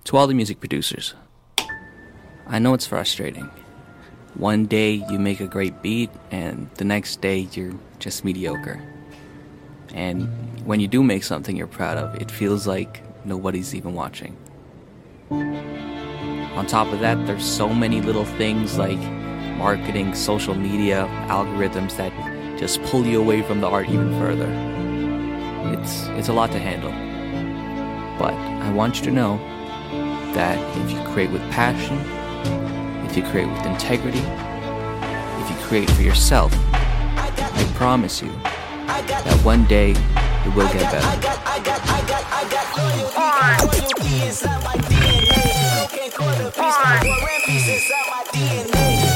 To all the music producers, I know it's frustrating. One day you make a great beat, and the next day you're just mediocre. And when you do make something you're proud of, it feels like nobody's even watching. On top of that, there's so many little things like marketing, social media, algorithms that just pull you away from the art even further. It's a lot to handle. But I want you to know that if you create with passion, if you create with integrity, if you create for yourself, I promise you that one day it will get better. I got